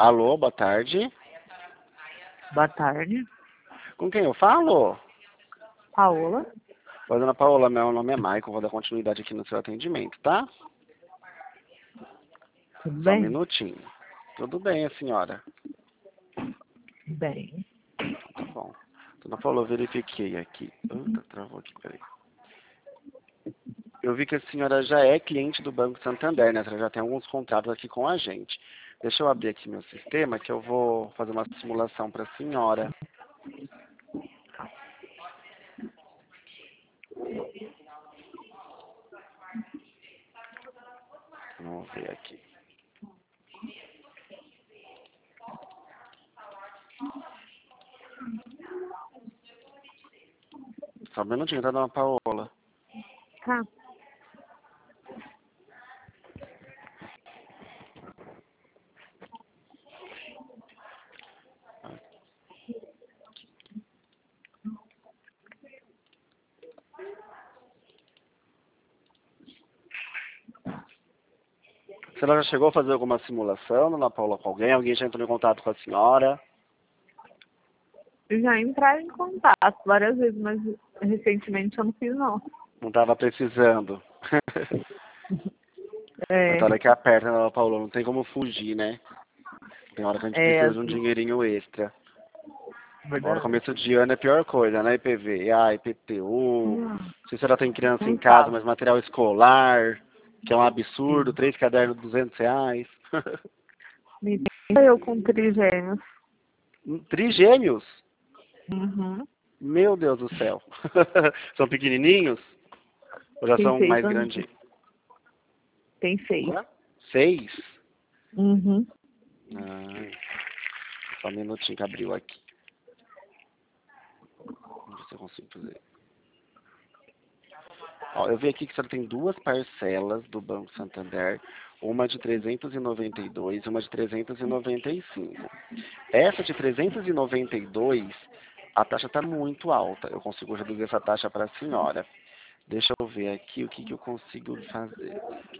Alô, boa tarde. Boa tarde. Com quem eu falo? Paola. Oi, dona Paola, meu nome é Maicon, vou dar continuidade aqui no seu atendimento, tá? Tudo Só um bem? minutinho. Tudo bem, a senhora? Bem. Tá bom. Dona Paola, eu verifiquei aqui. Travou aqui, peraí. Eu vi que a senhora já é cliente do Banco Santander, né? A senhora já tem alguns contratos aqui com a gente. Deixa eu abrir aqui meu sistema que eu vou fazer uma simulação para a senhora. Vamos ver aqui. Só um minutinho, tá, dona Paola? Tá. A senhora já chegou a fazer alguma simulação, dona Paola, com alguém? Alguém já entrou em contato com a senhora? Já entraram em contato várias vezes, mas recentemente eu não fiz, não. Não estava precisando. Mas É, a hora que aperta, dona Paola, não tem como fugir, né? Tem hora que a gente precisa de um assim, dinheirinho extra. Agora, verdade. começo de ano é a pior coisa, né? IPVA, IPTU. Hum, Se a senhora tem criança em Não casa, falo. mas material escolar, que é um absurdo, Sim. 3 cadernos, R$ 200. Me entenda eu com trigêmeos. Trigêmeos? Uhum. Meu Deus do céu. São pequenininhos? Ou já Tem são 6 mais anos. grandinhos? Tem 6. 6? Uhum. Ah, só um minutinho que abriu aqui. Vamos ver se eu consigo fazer. Ó, eu vi aqui que a senhora tem duas parcelas do Banco Santander, uma de 392 e uma de 395. Essa de 392, a taxa está muito alta. Eu consigo reduzir essa taxa para a senhora. Deixa eu ver aqui o que eu consigo fazer.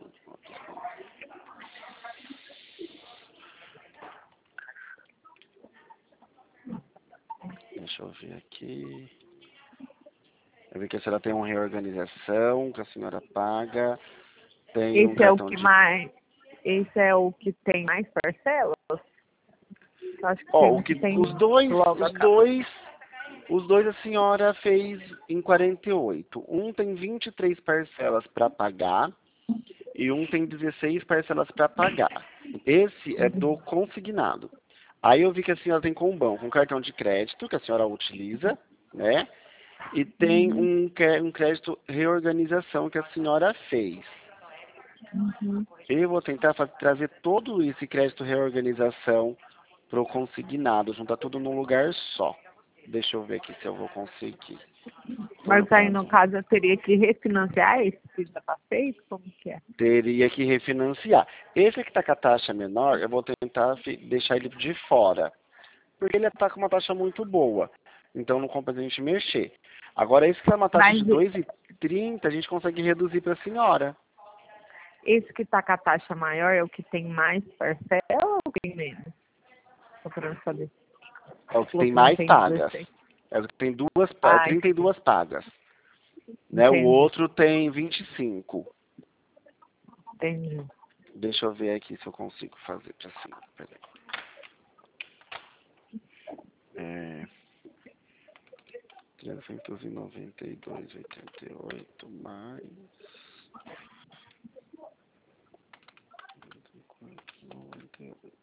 Deixa eu ver aqui. Eu vi que a senhora tem uma reorganização que a senhora paga. Tem um Esse é o cartão que de... mais. Esse é o que tem mais parcelas? Eu acho que Ó, tem um que tem os dois, logo os acaba. dois, os dois a senhora fez em 48. Um tem 23 parcelas para pagar e um tem 16 parcelas para pagar. Esse é do consignado. Aí eu vi que a senhora tem Combão, com cartão de crédito, que a senhora utiliza, né? E tem um crédito reorganização que a senhora fez. Uhum. Eu vou tentar trazer todo esse crédito reorganização para o consignado, juntar tudo num lugar só. Deixa eu ver aqui se eu vou conseguir. Mas aí, no Colocado. caso, eu teria que refinanciar esse que já está feito? Como que é? Teria que refinanciar. Esse que está com a taxa menor, eu vou tentar deixar ele de fora. Porque ele está com uma taxa muito boa. Então não compensa a gente mexer. Agora, esse que está uma taxa Mas de 2,30, a gente consegue reduzir para a senhora. esse que está com a taxa maior é o que tem mais parcela ou tem menos? Só para eu saber. É o que Falou tem que não mais tem pagas. 16. É o que tem 32 pagas. Né? O Entendi. outro tem 25. Entendi. Deixa eu ver aqui se eu consigo fazer para cima. Peraí. É, 392,88 mais 94,98.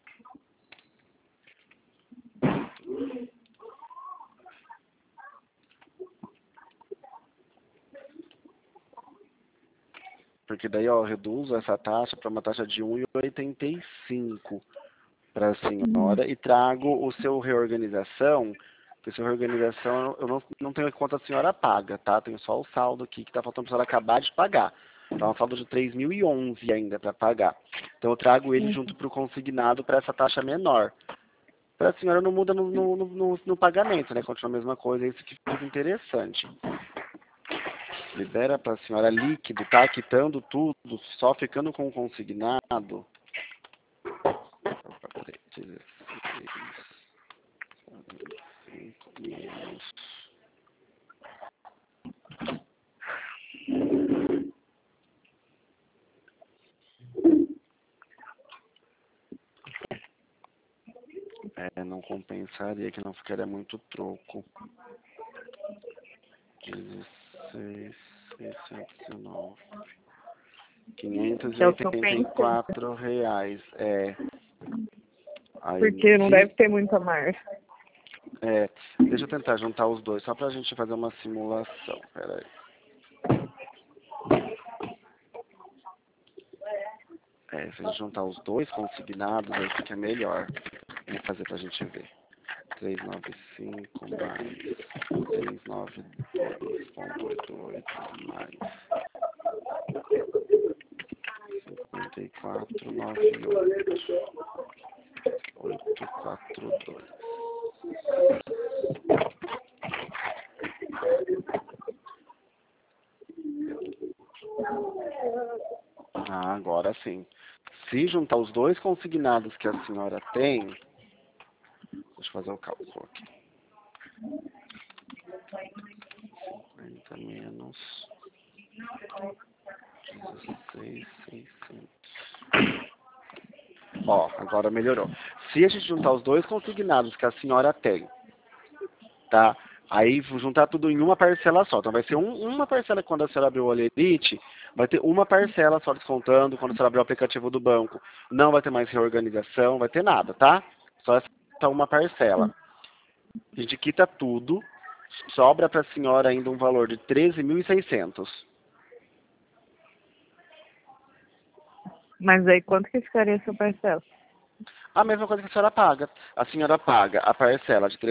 Porque daí, ó, eu reduzo essa taxa para uma taxa de 1,85 para a senhora e trago o seu reorganização, que o seu reorganização eu não tenho quanto a senhora paga, tá? Tenho só o saldo aqui que está faltando para a senhora acabar de pagar. Tá um saldo de 3.011 ainda para pagar. Então eu trago ele junto para o consignado para essa taxa menor. Para a senhora não muda no pagamento, né? Continua a mesma coisa, isso que fica interessante. Libera para a senhora líquido, tá? Quitando tudo, só ficando com o consignado. Opa, peraí. 16,45 menos. Não compensaria, que não ficaria muito troco. 16,609. R$ 584. Aí, porque não deve ter muita margem. Deixa eu tentar juntar os dois, só pra gente fazer uma simulação. Pera aí. Se a gente juntar os dois consignados, aí fica melhor. Vou fazer pra gente ver. 395 mais 392,88 mais 54,98,842. Agora sim. Se juntar os dois consignados que a senhora tem, deixa eu fazer o cálculo aqui. 50 menos 16,600. Agora melhorou. Se a gente juntar os dois consignados que a senhora tem, tá? Aí vou juntar tudo em uma parcela só. Então vai ser uma parcela quando a senhora abrir o Olerite, vai ter uma parcela só descontando quando a senhora abrir o aplicativo do banco. Não vai ter mais reorganização, vai ter nada, tá? Só essa uma parcela. A gente quita tudo, sobra para a senhora ainda um valor de 13.600. Mas aí quanto que ficaria essa parcela? A mesma coisa que a senhora paga. A senhora paga a parcela de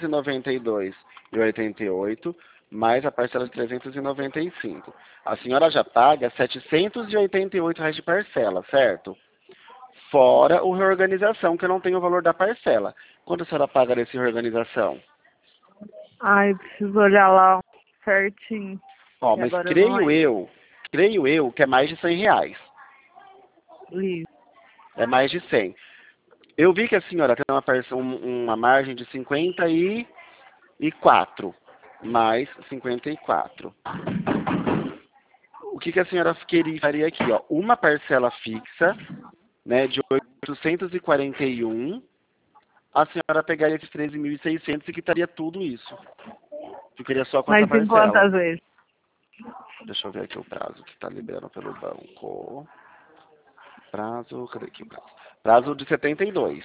392,88 mais a parcela de 395. A senhora já paga R$788 de parcela, certo? Fora o reorganização, que não tem o valor da parcela. Quanto a senhora paga desse reorganização? Eu preciso olhar lá certinho. Mas creio eu que é mais de R$100. Isso. É mais de 100. Eu vi que a senhora tem uma margem de 54, mais 54. O que a senhora faria aqui? Uma parcela fixa, né, de 841, a senhora pegaria esses 13.600 e quitaria tudo isso. Ficaria só com essa parcela. Mas em quantas vezes? Deixa eu ver aqui o prazo que está liberando pelo banco. Prazo, cadê aqui o prazo? Prazo de 72.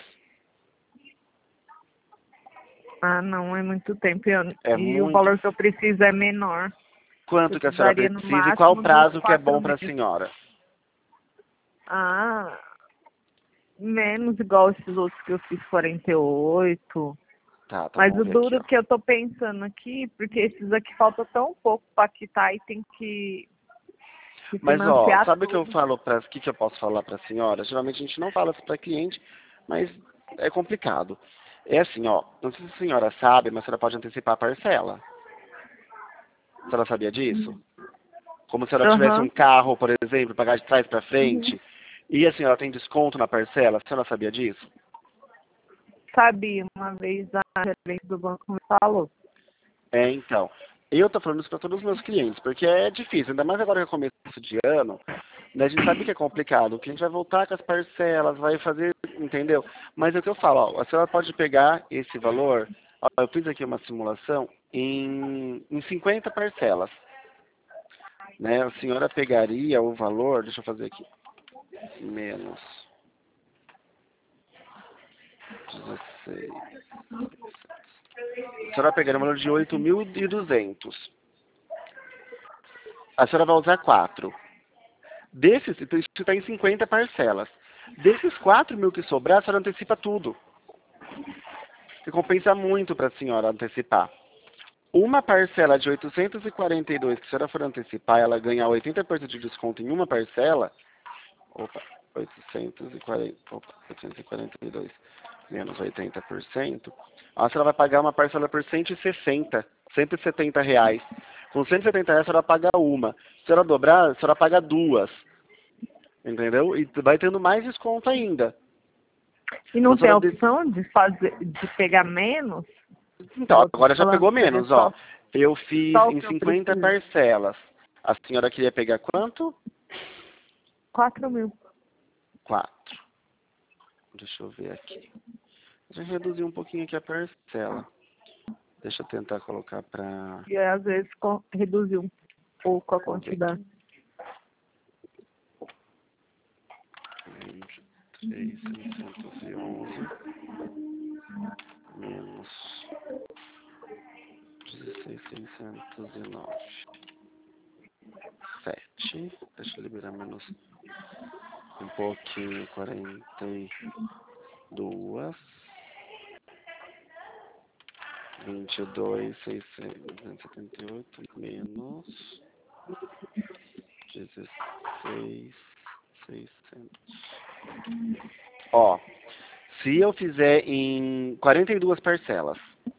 Não, é muito tempo. O valor que eu preciso é menor. Quanto que a senhora precisa e qual prazo que é bom para a senhora? Menos igual esses outros que eu fiz 48. Tá, mas o duro aqui, que eu tô pensando aqui, porque esses aqui falta tão pouco para quitar e tem que Mas, sabe o que eu falo o que eu posso falar para a senhora? Geralmente a gente não fala isso para cliente, mas é complicado. É assim, não sei se a senhora sabe, mas a senhora pode antecipar a parcela. A senhora sabia disso? Como se ela tivesse um carro, por exemplo, pagar de trás para frente, e a senhora tem desconto na parcela, a senhora sabia disso? Sabia, uma vez a gerente do banco me falou. Então. Eu tô falando isso para todos os meus clientes, porque é difícil, ainda mais agora que é começo de ano, né, a gente sabe que é complicado, que a gente vai voltar com as parcelas, vai fazer, entendeu? Mas é o que eu falo, a senhora pode pegar esse valor, eu fiz aqui uma simulação em 50 parcelas, né? A senhora pegaria o valor, deixa eu fazer aqui, menos 16. A senhora pegaria um valor de 8.200. A senhora vai usar 4. Desses, isso está em 50 parcelas. Desses 4.000 que sobrar, a senhora antecipa tudo. Que compensa muito para a senhora antecipar. Uma parcela de 842 que a senhora for antecipar, ela ganhar 80% de desconto em uma parcela. 842 menos 80%. A senhora vai pagar uma parcela por R$170 reais. Com R$170 a senhora paga uma. Se a senhora dobrar, a senhora paga duas. Entendeu? E vai tendo mais desconto ainda. E não Então, tem a senhora opção de pegar menos? Então, Eu tô agora já falando pegou pra ver menos, ó. Eu fiz só o em que eu 50 preciso. parcelas. A senhora queria pegar quanto? 4.000. 4. Deixa eu ver aqui. Já reduzi um pouquinho aqui a parcela. Deixa eu tentar colocar para... E às vezes reduziu um pouco a quantidade. 23.611 menos 16.609. 7. Deixa eu liberar menos um pouquinho. 42. 22.678 menos 16.600. Ó, se eu fizer em 42 parcelas,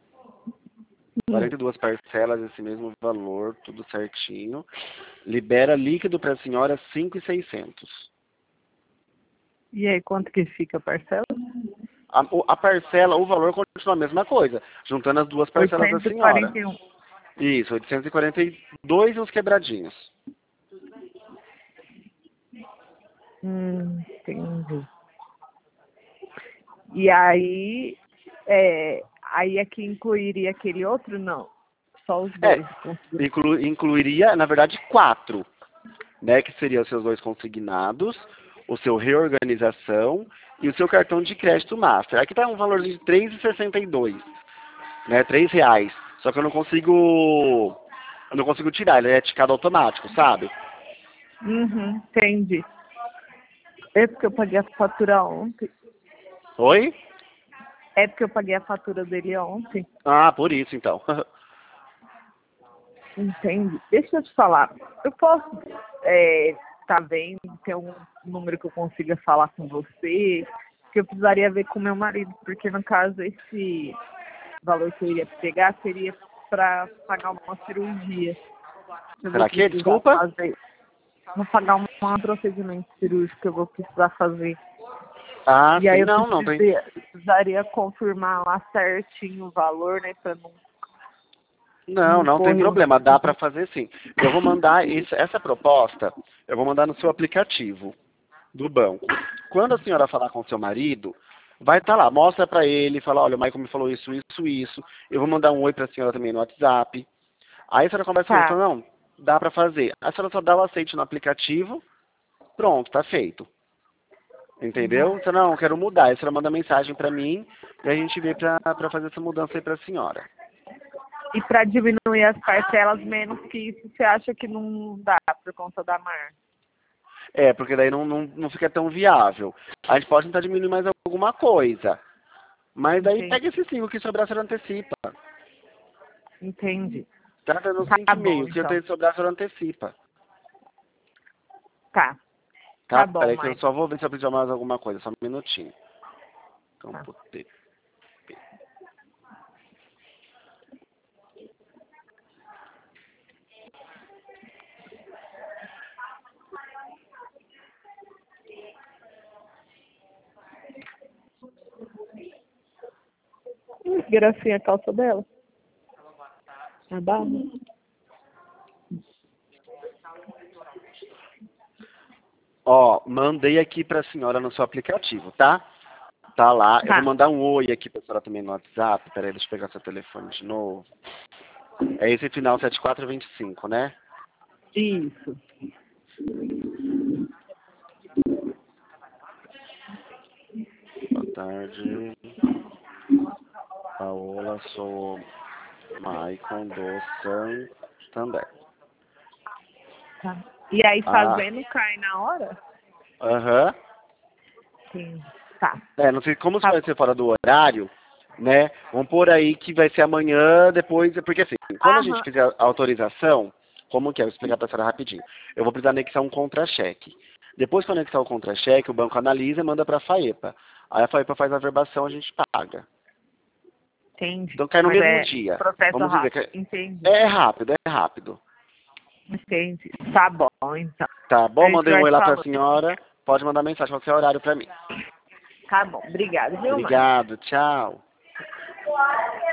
42 parcelas, esse mesmo valor, tudo certinho, libera líquido para a senhora 5.600. E aí, quanto que fica a parcela? A parcela, o valor continua a mesma coisa, juntando as duas parcelas da senhora. 841. Isso, 842 e uns quebradinhos. Entendi. E aí, aí aqui incluiria aquele outro? Não. Só os dois. Incluiria, na verdade, 4, né? Que seriam os seus 2 consignados, o seu reorganização e o seu cartão de crédito master. Aqui está um valor de R$3,62, né? R$3. Só que eu não consigo tirar, ele é ticado automático, sabe? Entendi. É porque eu paguei a fatura ontem. Oi? É porque eu paguei a fatura dele ontem. Ah, por isso então. Entendi. Deixa eu te falar. Eu posso tá vendo, tem um número que eu consiga falar com você, que eu precisaria ver com meu marido, porque no caso esse valor que eu iria pegar seria para pagar uma cirurgia. Eu Será vou que? precisar Desculpa? fazer. Vou pagar um procedimento cirúrgico que eu vou precisar fazer. Ah, E aí sim, eu não tem. precisaria confirmar lá certinho o valor, né, para não Não tem correr o problema, risco. dá para fazer sim. Eu vou mandar essa proposta, eu vou mandar no seu aplicativo do banco. Quando a senhora falar com o seu marido, vai estar lá, mostra para ele, fala, olha, o Michael me falou isso. Eu vou mandar um oi para a senhora também no WhatsApp. Aí a senhora conversa com ele, Tá. fala, não, dá para fazer. A senhora só dá o aceite no aplicativo, pronto, tá feito. Entendeu? Então, não, eu quero mudar. Aí a senhora manda mensagem para mim e a gente vê para fazer essa mudança aí para a senhora. E para diminuir as parcelas menos que isso, você acha que não dá por conta da marca? Porque daí não fica tão viável. A gente pode tentar diminuir mais alguma coisa. Mas daí Entendi. pega esse 5 que sobrar, a senhora antecipa. Entendi. Tá dando Tá bom, 5,5. Se eu então. tenho que sobrar, a senhora antecipa. Tá. Tá? Tá bom, Peraí que eu mãe. só vou ver se eu preciso de mais alguma coisa. Só um minutinho. Tá. Campo T. Que gracinha a calça dela. A barra. Ó, mandei aqui pra senhora no seu aplicativo, tá? Tá lá. Eu vou Tá. mandar um oi aqui pra senhora também no WhatsApp. Peraí, deixa eu pegar seu telefone de novo. É esse final 7425, né? Isso. Boa tarde. Paola, sou Maicon do Santander. Tá. E aí Ah, fazendo cai na hora? aham. Sim. Tá. Não sei como isso Tá vai bom. ser fora do horário, né? Vamos pôr aí que vai ser amanhã, depois, porque assim, quando a gente Aham. fizer a autorização, como que é? Vou explicar pra senhora rapidinho. Eu vou precisar anexar um contra-cheque. Depois que eu anexar o contra-cheque, o banco analisa e manda pra FAEPA. Aí a FAEPA faz a verbação, a gente paga. Entendi. Então cai no Mas mesmo é dia. processo Vamos dizer rápido. que Entendi. é rápido, é rápido. Entendi. Tá bom, então. Tá A bom? gente Mandei um vai oi te lá pra falando. senhora. Pode mandar mensagem, qualquer horário pra mim. Tá bom, obrigada, viu, mãe? Obrigado, tchau.